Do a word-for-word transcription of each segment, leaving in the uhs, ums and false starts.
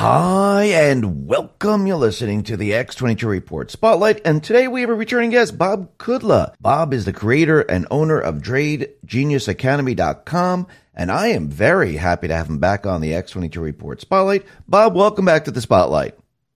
Hi, and welcome. You're listening to the X twenty-two Report Spotlight, and today we have a returning guest, Bob Kudla. Bob is the creator and owner of Trade Genius Academy dot com, and I am very happy to have him back on the X twenty-two Report Spotlight. Bob, welcome back to the Spotlight.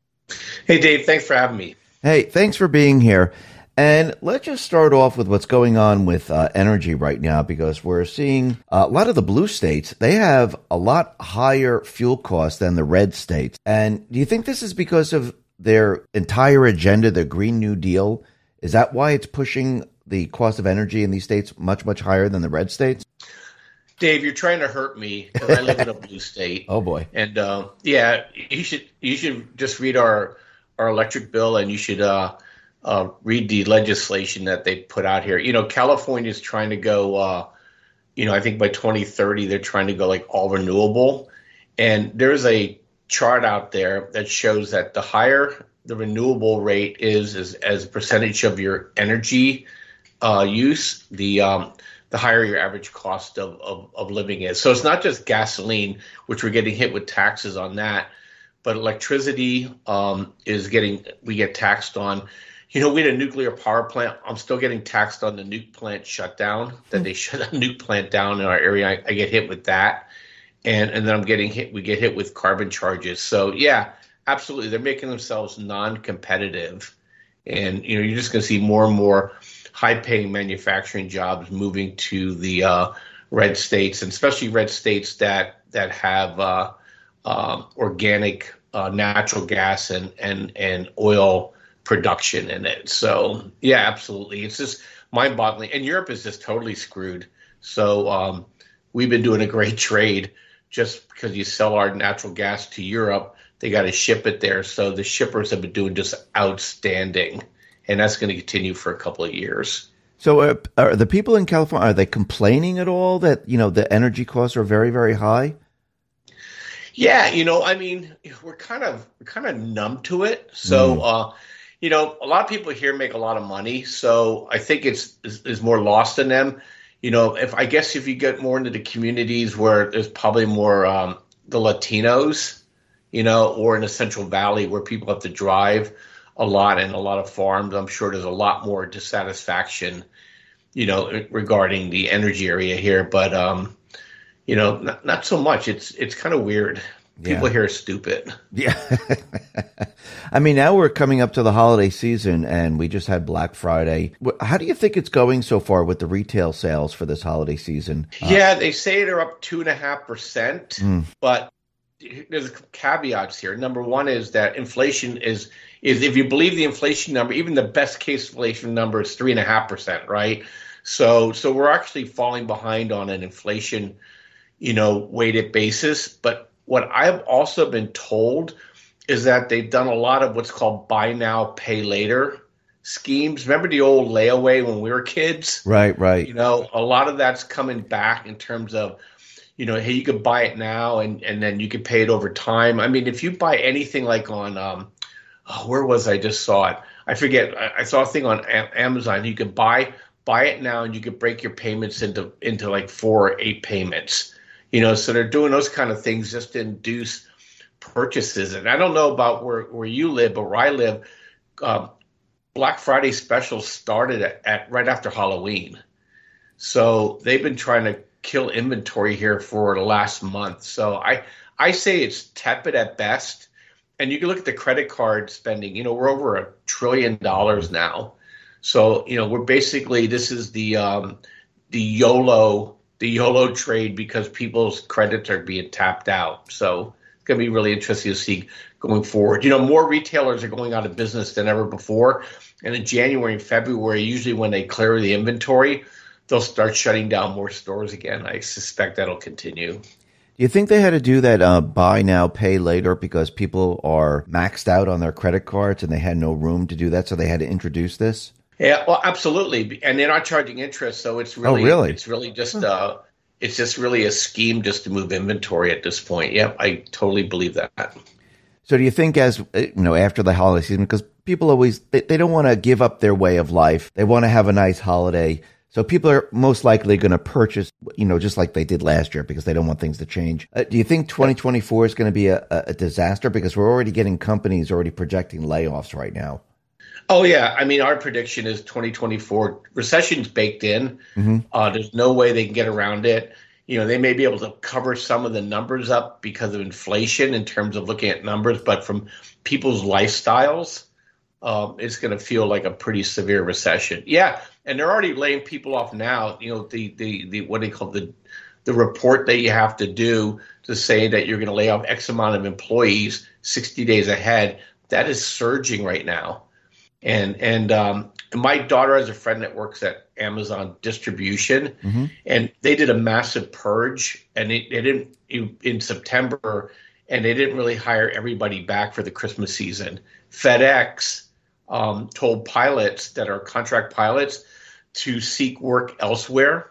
Hey, Dave, thanks for having me. Hey, thanks for being here. And let's just start off with what's going on with uh, energy right now, because we're seeing uh, a lot of the blue states, they have a lot higher fuel costs than the red states. And do you think this is because of their entire agenda, the Green New Deal? Is that why it's pushing the cost of energy in these states much, much higher than the red states? Dave, you're trying to hurt me because I live in a blue state. Oh, boy. And uh, yeah, you should you should just read our, our electric bill, and you should uh, – Uh, read the legislation that they put out here. You know, California is trying to go, uh, you know, I think by twenty thirty, they're trying to go like all renewable. And there's a chart out there that shows that the higher the renewable rate is, is as a percentage of your energy uh, use, the um, the higher your average cost of, of, of living is. So it's not just gasoline, which we're getting hit with taxes on that, but electricity um, is getting, we get taxed on. You know, we had a nuclear power plant. I'm still getting taxed on the nuke plant shutdown, that they shut a nuke plant down in our area. I, I get hit with that. And and then I'm getting hit, we get hit with carbon charges. So, yeah, absolutely. They're making themselves non-competitive. And, you know, you're just going to see more and more high-paying manufacturing jobs moving to the uh, red states, and especially red states that that have uh, uh, organic uh, natural gas and, and, and oil production in it. So yeah, absolutely. It's just mind boggling. And Europe is just totally screwed. So um, we've been doing a great trade just because you sell our natural gas to Europe. They got to ship it there. So the shippers have been doing just outstanding. And that's going to continue for a couple of years. So uh, are the people in California, are they complaining at all that, you know, the energy costs are very, very high? Yeah. You know, I mean, we're kind of, we're kind of numb to it. So, mm. uh, You know, a lot of people here make a lot of money, so I think it's is, is more lost in them. You know, if I guess if you get more into the communities where there's probably more um, the Latinos, you know, or in the Central Valley where people have to drive a lot and a lot of farms, I'm sure there's a lot more dissatisfaction, you know, regarding the energy area here. But um, you know, not, not so much. It's it's kind of weird. People yeah. here are stupid. Yeah. I mean, now we're coming up to the holiday season, and we just had Black Friday. How do you think it's going so far with the retail sales for this holiday season? Yeah, uh, they say they're up two and a half percent, but there's caveats here. Number one is that inflation is, is if you believe the inflation number, even the best case inflation number is three and a half percent, right? So, so we're actually falling behind on an inflation, you know, weighted basis. But what I've also been told is that they've done a lot of what's called buy now, pay later schemes. Remember the old layaway when we were kids? Right, right. You know, a lot of that's coming back in terms of, you know, hey, you could buy it now and, and then you could pay it over time. I mean, if you buy anything like on, um, oh, where was I just saw it? I forget. I, I saw a thing on a- Amazon. You could buy buy it now and you could break your payments into into like four or eight payments. You know, so they're doing those kind of things just to induce purchases. And I don't know about where, where you live, but where I live, uh, Black Friday specials started at, at right after Halloween. So they've been trying to kill inventory here for the last month. So I, I say it's tepid at best. And you can look at the credit card spending. You know, we're over a trillion dollars now. So, you know, we're basically, this is the um, the YOLO the YOLO trade because people's credits are being tapped out. So it's going to be really interesting to see going forward. You know, more retailers are going out of business than ever before. And in January and February, usually when they clear the inventory, they'll start shutting down more stores again. I suspect that'll continue. Do you think they had to do that uh, buy now, pay later because people are maxed out on their credit cards and they had no room to do that, so they had to introduce this? Yeah, well, absolutely, and they're not charging interest, so it's really, oh, really? it's really just, uh, it's just really a scheme just to move inventory at this point. Yeah, I totally believe that. So, do you think, as you know, after the holiday season, because people always they, they don't want to give up their way of life, they want to have a nice holiday. So people are most likely going to purchase, you know, just like they did last year because they don't want things to change. Uh, do you think twenty twenty-four is going to be a, a disaster? Because we're already getting companies already projecting layoffs right now. Oh, yeah. I mean, our prediction is twenty twenty-four recession's baked in. Mm-hmm. Uh, there's no way they can get around it. You know, they may be able to cover some of the numbers up because of inflation in terms of looking at numbers, but from people's lifestyles, um, it's going to feel like a pretty severe recession. Yeah, and they're already laying people off now. You know, the the the what do you call the the report that you have to do to say that you're going to lay off X amount of employees sixty days ahead. That is surging right now. And and um, my daughter has a friend that works at Amazon distribution, mm-hmm. and they did a massive purge, and they, they didn't in September, and they didn't really hire everybody back for the Christmas season. FedEx um, told pilots that are contract pilots to seek work elsewhere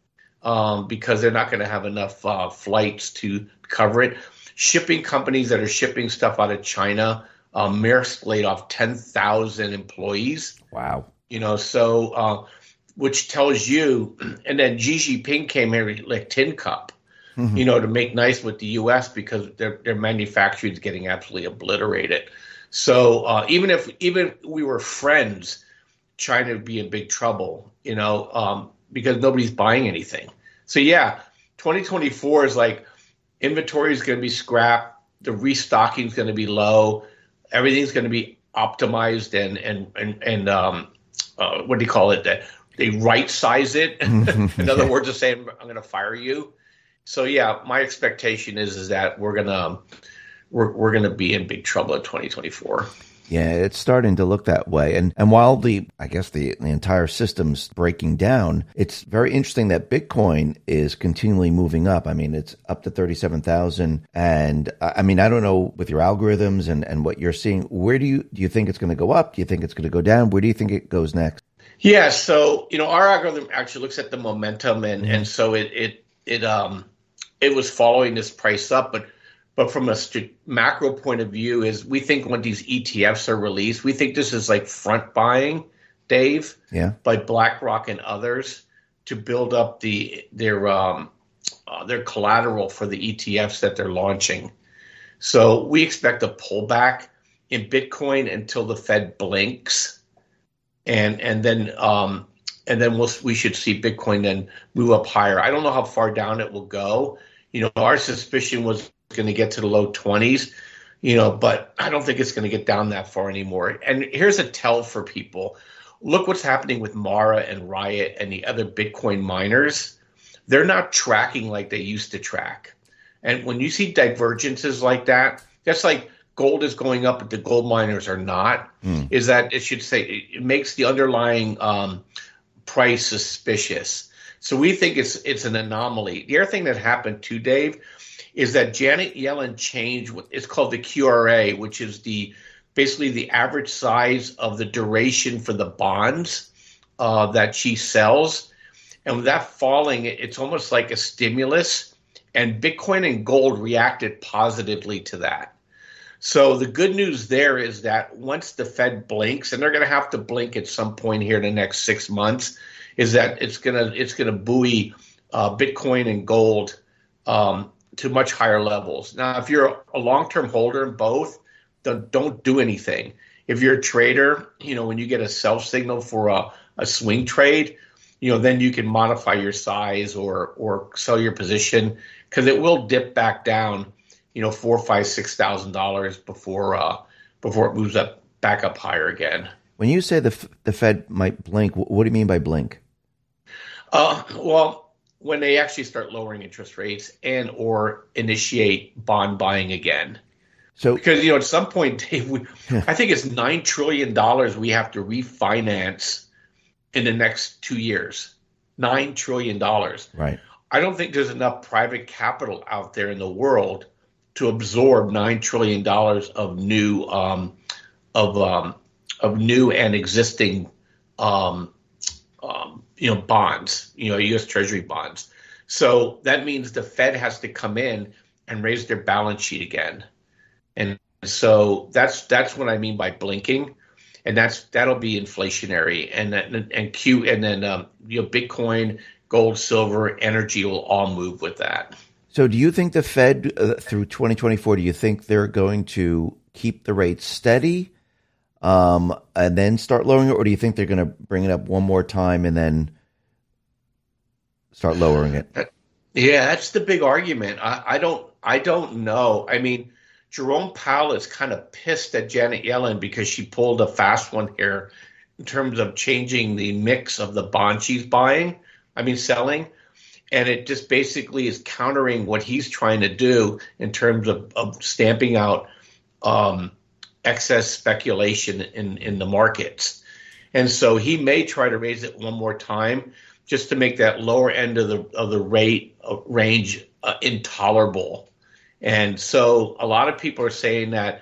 um, because they're not going to have enough uh, flights to cover it. Shipping companies that are shipping stuff out of China. Uh, Maersk laid off ten thousand employees. Wow. You know, so, uh, which tells you, and then Xi Jinping came here like tin cup, mm-hmm. you know, to make nice with the U S because their, their manufacturing is getting absolutely obliterated. So uh, even if, even if we were friends, China would be in big trouble, you know, um, because nobody's buying anything. So yeah, twenty twenty-four is like inventory is going to be scrapped. The restocking is going to be low. Everything's going to be optimized and and and and um, uh, what do you call it? That they right size it. In other words, of saying I'm going to fire you. So yeah, my expectation is is that we're gonna we're we're gonna be in big trouble in twenty twenty-four. Yeah, it's starting to look that way. And and while the, I guess the, the entire system's breaking down, it's very interesting that Bitcoin is continually moving up. I mean, it's up to thirty-seven thousand. And I mean, I don't know with your algorithms and, and what you're seeing, where do you, do you think it's going to go up? Do you think it's going to go down? Where do you think it goes next? Yeah, so, you know, our algorithm actually looks at the momentum and, mm-hmm. and so it, it, it, um, it was following this price up, but But from a st- macro point of view is we think when these E T Fs are released, we think this is like front buying, Dave, yeah. by BlackRock and others to build up the their um, uh, their collateral for the E T Fs that they're launching. So we expect a pullback in Bitcoin until the Fed blinks, and and then um, and then we'll we should see Bitcoin then move up higher. I don't know how far down it will go. You know, our suspicion was going to get to the low twenties, you know, but I don't think it's going to get down that far anymore. And here's a tell for people. Look what's happening with Mara and Riot and the other Bitcoin miners. They're not tracking like they used to track. And when you see divergences like that, that's like gold is going up, but the gold miners are not, mm. is that it should say it makes the underlying um, price suspicious. So we think it's it's an anomaly. The other thing that happened too, Dave, is that Janet Yellen changed what it's called the Q R A, which is the basically the average size of the duration for the bonds uh, that she sells. And with that falling, it's almost like a stimulus. And Bitcoin and gold reacted positively to that. So the good news there is that once the Fed blinks, and they're going to have to blink at some point here in the next six months, is that it's gonna it's gonna buoy uh, Bitcoin and gold um, to much higher levels. Now, if you're a long-term holder in both, then don't do anything. If you're a trader, you know, when you get a sell signal for a, a swing trade, you know, then you can modify your size or or sell your position because it will dip back down, you know, four, five, six thousand dollars before uh, before it moves up back up higher again. When you say the the Fed might blink, what do you mean by blink? Uh, well, when they actually start lowering interest rates and or initiate bond buying again. So because, you know, at some point, Dave, we, I think it's nine trillion dollars we have to refinance in the next two years. nine trillion dollars. Right. I don't think there's enough private capital out there in the world to absorb nine trillion dollars of new um, of um, of new and existing um, um, you know, bonds, you know, U S Treasury bonds. So that means the Fed has to come in and raise their balance sheet again. And so that's that's what I mean by blinking. and that's that'll be inflationary, and and, and Q and then um, you know Bitcoin, gold, silver, energy will all move with that. So, do you think the Fed uh, through twenty twenty-four? Do you think they're going to keep the rates steady, um, and then start lowering it, or do you think they're going to bring it up one more time and then start lowering it? Yeah, that's the big argument. I, I don't I don't know. I mean, Jerome Powell is kind of pissed at Janet Yellen because she pulled a fast one here in terms of changing the mix of the bond she's buying, I mean selling. And it just basically is countering what he's trying to do in terms of, of stamping out um, excess speculation in, in the markets. And so he may try to raise it one more time just to make that lower end of the of the rate uh, range uh, intolerable. And so a lot of people are saying that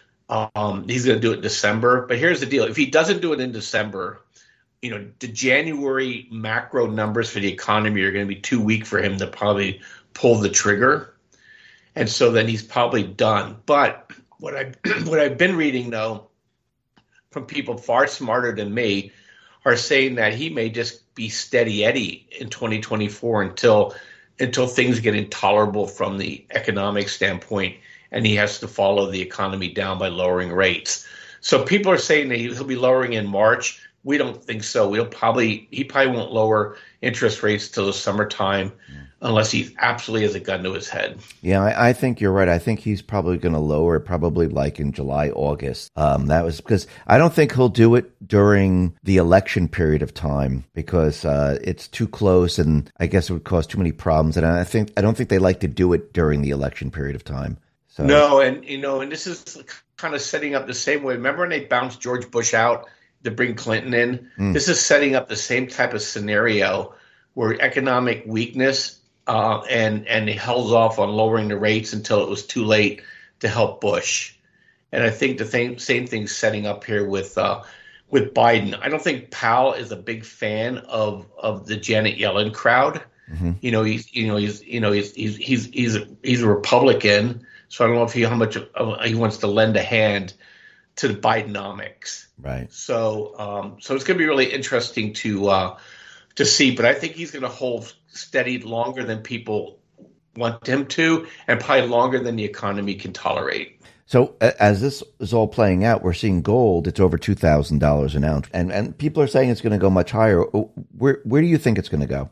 um, he's going to do it in December. But here's the deal. If he doesn't do it in December, you know, the January macro numbers for the economy are going to be too weak for him to probably pull the trigger. And so then he's probably done. But what I what I've been reading, though, from people far smarter than me, are saying that he may just be steady Eddie in twenty twenty-four until until things get intolerable from the economic standpoint, and he has to follow the economy down by lowering rates. So people are saying that he'll be lowering in March. We don't think so. We'll probably he probably won't lower interest rates till the summertime, yeah. unless he absolutely has a gun to his head. Yeah, I, I think you're right. I think he's probably going to lower it probably like in July, August. Um, that was because I don't think he'll do it during the election period of time because uh, it's too close, and I guess it would cause too many problems. And I think I don't think they like to do it during the election period of time. So no, and you know, and this is kind of setting up the same way. Remember when they bounced George Bush out to bring Clinton in? Mm. This is setting up the same type of scenario where economic weakness uh, and and he held off on lowering the rates until it was too late to help Bush. And I think the same same thing's setting up here with uh, with Biden. I don't think Powell is a big fan of of the Janet Yellen crowd. Mm-hmm. You know, he's you know he's you know he's he's he's he's a, he's a Republican, so I don't know if he how much uh, he wants to lend a hand to the Bidenomics. Right. So, um, so it's going to be really interesting to uh, to see. But I think he's going to hold steady longer than people want him to, and probably longer than the economy can tolerate. So, as this is all playing out, we're seeing gold. It's over two thousand dollars an ounce, and and people are saying it's going to go much higher. Where where do you think it's going to go?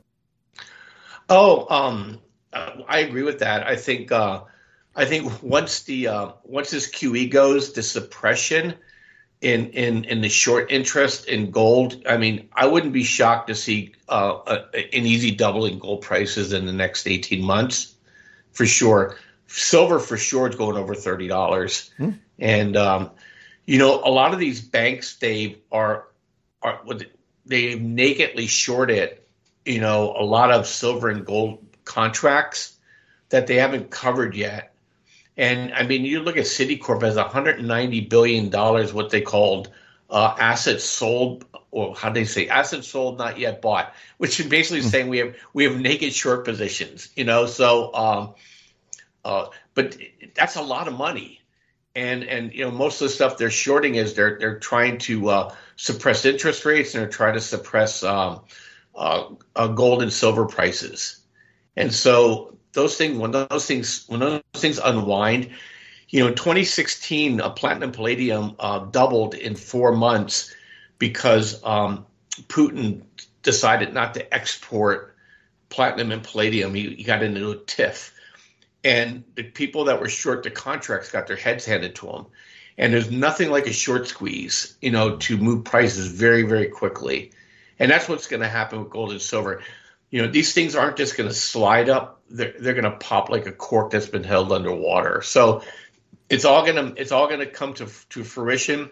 Oh, um, I agree with that. I think. Uh, I think once the uh, once this Q E goes, the suppression in, in in the short interest in gold. I mean, I wouldn't be shocked to see uh, a, an easy double in gold prices in the next eighteen months, for sure. Silver for sure is going over thirty dollars, hmm. and um, you know a lot of these banks they are are they nakedly shorted you know a lot of silver and gold contracts that they haven't covered yet. And I mean, you look at Citicorp as one hundred ninety billion dollars, what they called uh, assets sold, or how do they say assets sold, not yet bought, which is basically mm-hmm. saying we have we have naked short positions, you know. So, um, uh, but that's a lot of money, and and you know most of the stuff they're shorting is they're they're trying to uh, suppress interest rates and they're trying to suppress um, uh, uh, gold and silver prices, and so. Those things, when those things, when those things unwind, you know, in twenty sixteen, uh, platinum palladium uh, doubled in four months because um, Putin decided not to export platinum and palladium. He, he got into a tiff, and the people that were short the contracts got their heads handed to them. And there's nothing like a short squeeze, you know, to move prices very, very quickly, and that's what's going to happen with gold and silver. You know, these things aren't just going to slide up; they're they're going to pop like a cork that's been held underwater. So it's all going to it's all going to come to to fruition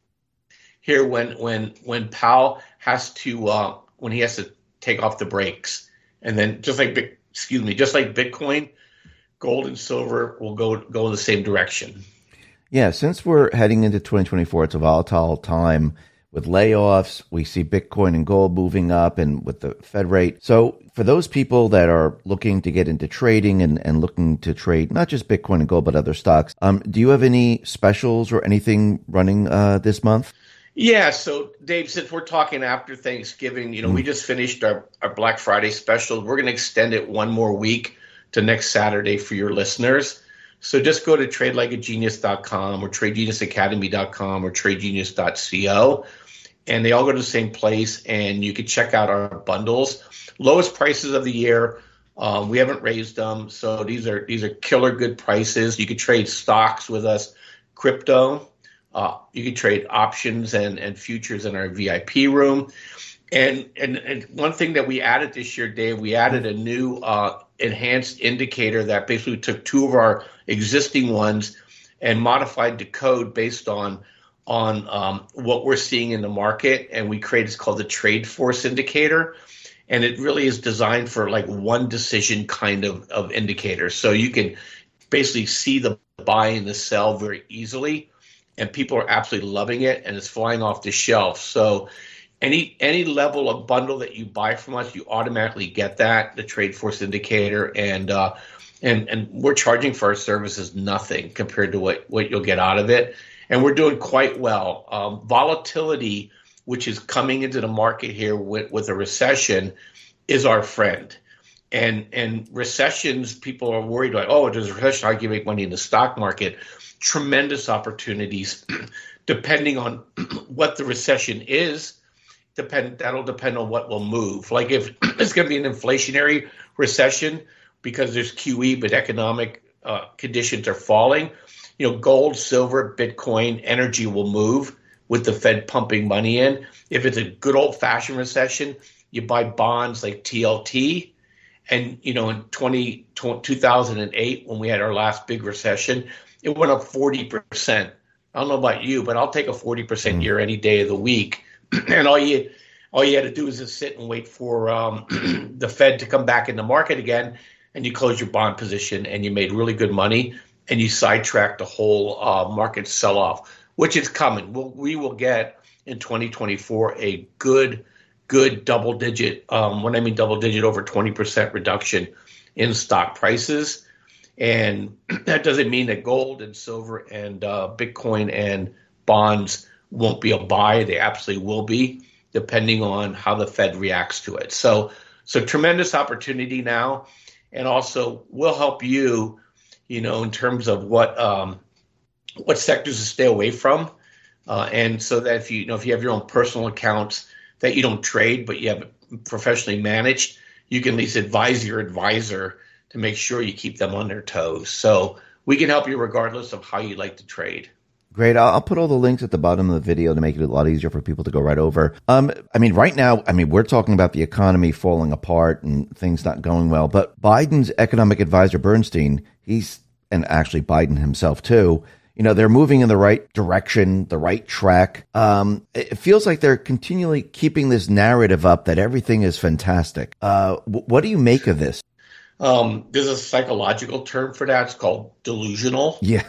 here when when when Powell has to uh, when he has to take off the brakes, and then just like excuse me, just like Bitcoin, gold and silver will go go in the same direction. Yeah, since we're heading into twenty twenty-four, it's a volatile time. With layoffs, we see Bitcoin and gold moving up and with the Fed rate. So for those people that are looking to get into trading and, and looking to trade not just Bitcoin and gold, but other stocks, um, do you have any specials or anything running uh, this month? Yeah, so Dave, since we're talking after Thanksgiving, you know, we Mm. just finished our, our Black Friday special. We're going to extend it one more week to next Saturday for your listeners. So just go to trade like a genius dot com or trade genius academy dot com or trade genius dot co, and they all go to the same place, and you can check out our bundles. Lowest prices of the year. Um, we haven't raised them, so these are these are killer good prices. You can trade stocks with us, crypto. Uh, you can trade options and, and futures in our V I P room. And, and and one thing that we added this year, Dave, we added a new uh, enhanced indicator that basically took two of our existing ones and modified the code based on on um, what we're seeing in the market. And we created, it's called the Trade Force indicator. And it really is designed for like one decision kind of, of indicator. So you can basically see the buy and the sell very easily. And people are absolutely loving it, and it's flying off the shelf. So any any level of bundle that you buy from us, you automatically get that, the Trade Force indicator, and uh, and and we're charging for our services nothing compared to what, what you'll get out of it. And we're doing quite well. Um, volatility, which is coming into the market here with, with a recession, is our friend. And and recessions, people are worried like, oh, there's a recession, how can you make money in the stock market? Tremendous opportunities, depending on what the recession is. Depend that'll depend on what will move. Like if it's going to be an inflationary recession because there's Q E, but economic uh, conditions are falling, you know, gold, silver, Bitcoin, energy will move with the Fed pumping money in. If it's a good old fashioned recession, you buy bonds like T L T. And, you know, in twenty, two thousand eight, when we had our last big recession, it went up forty percent. I don't know about you, but I'll take a forty percent year any day of the week. And all you all you had to do is just sit and wait for um, the Fed to come back in the market again, and you close your bond position, and you made really good money, and you sidetracked the whole uh, market sell-off, which is coming. We'll, we will get in twenty twenty-four a good, good double-digit, um, when I mean double-digit, over twenty percent reduction in stock prices. And that doesn't mean that gold and silver and uh, Bitcoin and bonds won't be a buy. They absolutely will be, depending on how the Fed reacts to it. So, so tremendous opportunity now, and also will help you, you know, in terms of what um, what sectors to stay away from, uh, and so that if you, you know if you have your own personal accounts that you don't trade but you have it professionally managed, you can at least advise your advisor to make sure you keep them on their toes. So we can help you regardless of how you like to trade. Great. I'll, I'll put all the links at the bottom of the video to make it a lot easier for people to go right over. Um, I mean, right now, I mean, we're talking about the economy falling apart and things not going well, but Biden's economic advisor, Bernstein, he's, and actually Biden himself too, you know, they're moving in the right direction, the right track. Um, it feels like they're continually keeping this narrative up that everything is fantastic. Uh, w- what do you make of this? Um, there's a psychological term for that. It's called delusional. Yeah.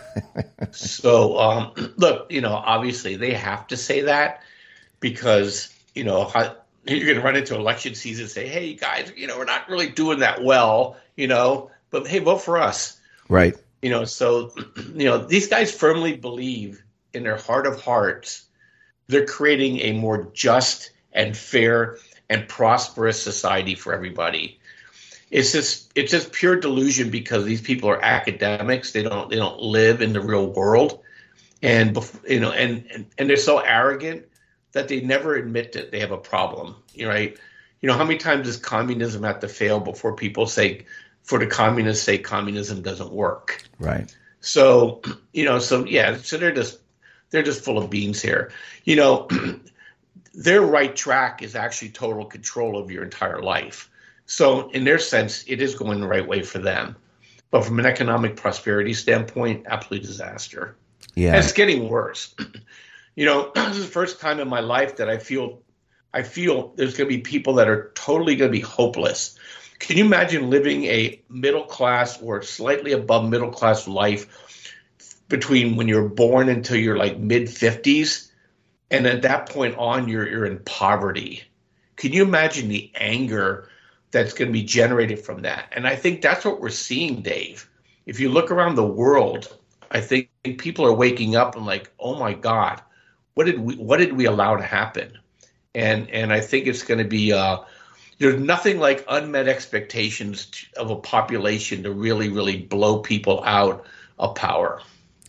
So, um, look, you know, obviously they have to say that because, you know, how, you're going to run into election season and say, hey, guys, you know, we're not really doing that well, you know, but hey, vote for us. Right. You know, so, you know, these guys firmly believe in their heart of hearts they're creating a more just and fair and prosperous society for everybody. It's just it's just pure delusion because these people are academics. They don't they don't live in the real world, and you know, and and, and they're so arrogant that they never admit that they have a problem. Right? You know, how many times does communism have to fail before people say, for the communists say communism doesn't work? Right. So you know, so yeah, so they're just they're just full of beans here. You know, their right track is actually total control of your entire life. So in their sense, it is going the right way for them. But from an economic prosperity standpoint, absolute disaster. Yeah. And it's getting worse. You know, this is the first time in my life that I feel I feel there's going to be people that are totally going to be hopeless. Can you imagine living a middle class or slightly above middle class life between when you're born until you're like mid fifties, and at that point on you're you're in poverty? Can you imagine the anger that's going to be generated from that? And I think that's what we're seeing, Dave. If you look around the world, I think people are waking up and like, oh my God, what did we what did we allow to happen? And and I think it's going to be uh, there's nothing like unmet expectations of a population to really really blow people out of power.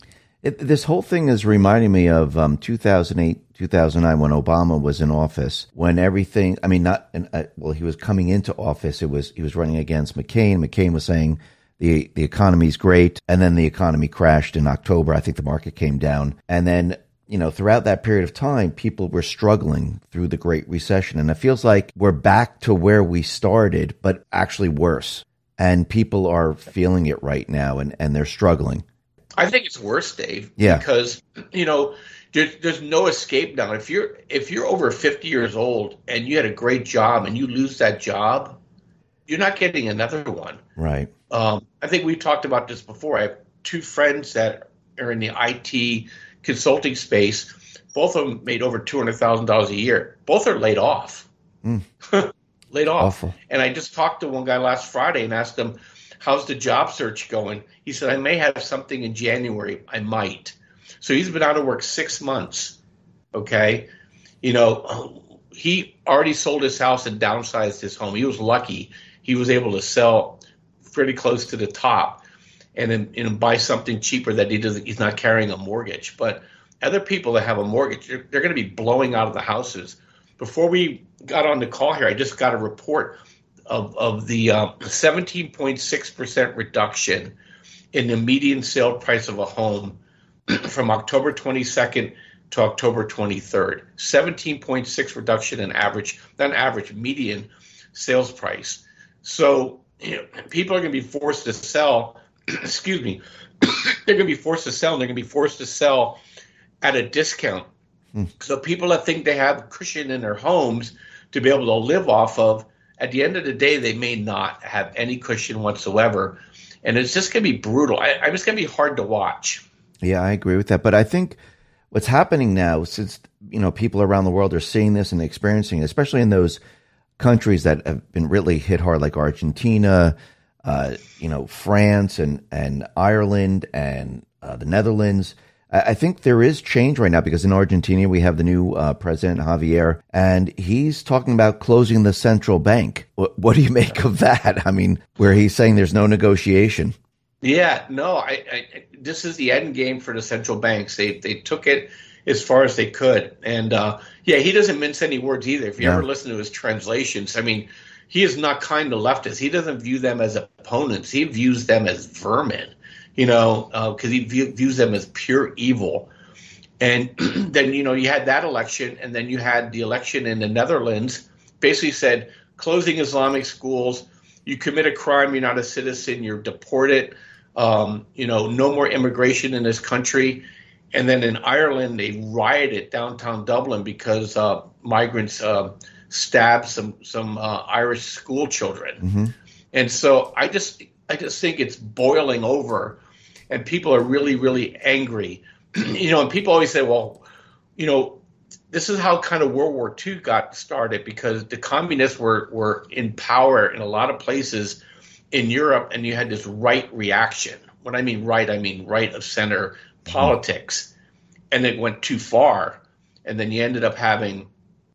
It, this whole thing is reminding me of um, two thousand eight, two thousand nine, when Obama was in office, when everything, I mean, not, uh, well, he was coming into office. It was, he was running against McCain. McCain was saying the, the economy's great. And then the economy crashed in October. I think the market came down. And then, you know, throughout that period of time, people were struggling through the Great Recession. And it feels like we're back to where we started, but actually worse. And people are feeling it right now, and, and they're struggling. I think it's worse, Dave. Yeah. Because, you know, there's, there's no escape now. If you're if you're over fifty years old and you had a great job and you lose that job, you're not getting another one. Right. Um, I think we've talked about this before. I have two friends that are in the I T consulting space. Both of them made over two hundred thousand dollars a year. Both are laid off. Mm. laid off. Awful. And I just talked to one guy last Friday and asked him, how's the job search going? He said, I may have something in January. I might. So he's been out of work six months. Okay. You know, he already sold his house and downsized his home. He was lucky. He was able to sell pretty close to the top and then you know, buy something cheaper that he doesn't, he's not carrying a mortgage. But other people that have a mortgage, they're, they're going to be blowing out of the houses. Before we got on the call here, I just got a report of, of the uh, seventeen point six percent reduction in the median sale price of a home from October twenty-second to October twenty-third. seventeen point six reduction in average, not average, median sales price. So you know, people are going to be forced to sell, excuse me, they're going to be forced to sell, and they're going to be forced to sell at a discount. Hmm. So people that think they have cushion in their homes to be able to live off of, at the end of the day, they may not have any cushion whatsoever. And it's just going to be brutal. I, I, it's going to be hard to watch. Yeah, I agree with that. But I think what's happening now, since you know people around the world are seeing this and experiencing it, especially in those countries that have been really hit hard, like Argentina, uh, you know, France and, and Ireland and uh, the Netherlands, I think there is change right now because in Argentina, we have the new uh, president, Javier, and he's talking about closing the central bank. What, what do you make of that? I mean, where he's saying there's no negotiation. Yeah, no, I, I this is the end game for the central banks. They they took it as far as they could. And, uh, yeah, he doesn't mince any words either. If you yeah. ever listen to his translations, I mean, he is not kind to leftists. He doesn't view them as opponents. He views them as vermin. You know, because uh, he view, views them as pure evil. And then, you know, you had that election, and then you had the election in the Netherlands, basically said, closing Islamic schools, you commit a crime, you're not a citizen, you're deported, um, you know, no more immigration in this country. And then in Ireland, they rioted downtown Dublin because uh, migrants uh, stabbed some, some uh, Irish school children. Mm-hmm. And so I just, I just think it's boiling over. And people are really, really angry. You know, and people always say, well, you know, this is how kind of World War Two got started because the communists were, were in power in a lot of places in Europe, and you had this right reaction. When I mean right, I mean right of center politics. And it went too far. And then you ended up having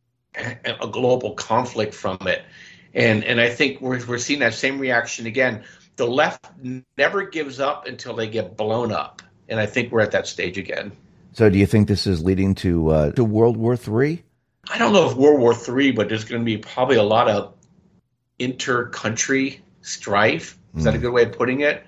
a global conflict from it. And and I think we're we're seeing that same reaction again. The left never gives up until they get blown up, and I think we're at that stage again. So, do you think this is leading to uh, to World War Three? I don't know if World War Three, but there's going to be probably a lot of inter-country strife. Is mm. that a good way of putting it?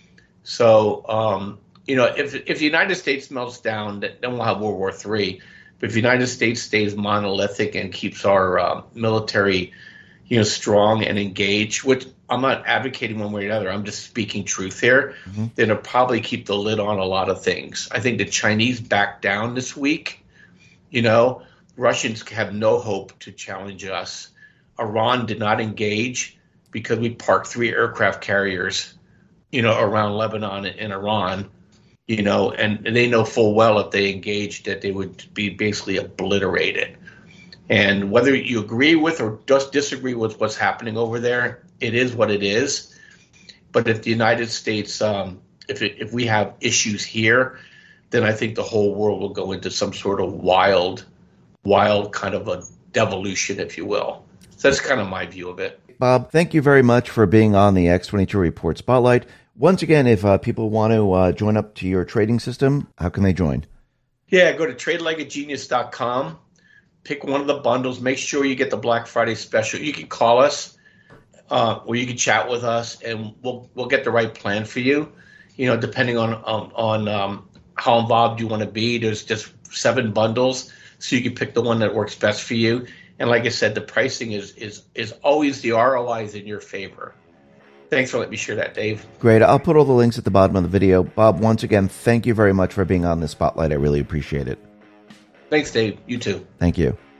So, um, you know, if if the United States melts down, then we'll have World War Three. But if the United States stays monolithic and keeps our uh, military, you know, strong and engaged, which I'm not advocating one way or another. I'm just speaking truth here. Mm-hmm. Then it'll probably keep the lid on a lot of things. I think the Chinese backed down this week. You know, Russians have no hope to challenge us. Iran did not engage because we parked three aircraft carriers, you know, around Lebanon and Iran, you know, and they know full well if they engaged that they would be basically obliterated. And whether you agree with or just disagree with what's happening over there, it is what it is. But if the United States, um, if it, if we have issues here, then I think the whole world will go into some sort of wild, wild kind of a devolution, if you will. So that's kind of my view of it. Bob, thank you very much for being on the X twenty-two Report Spotlight. Once again, if uh, people want to uh, join up to your trading system, how can they join? Yeah, go to trade like a genius dot com. Pick one of the bundles. Make sure you get the Black Friday special. You can call us, uh, or you can chat with us, and we'll we'll get the right plan for you. You know, depending on on, on um, how involved you want to be. There's just seven bundles, so you can pick the one that works best for you. And like I said, the pricing is is is always the R O I is in your favor. Thanks for letting me share that, Dave. Great. I'll put all the links at the bottom of the video. Bob, once again, thank you very much for being on the Spotlight. I really appreciate it. Thanks, Dave. You too. Thank you.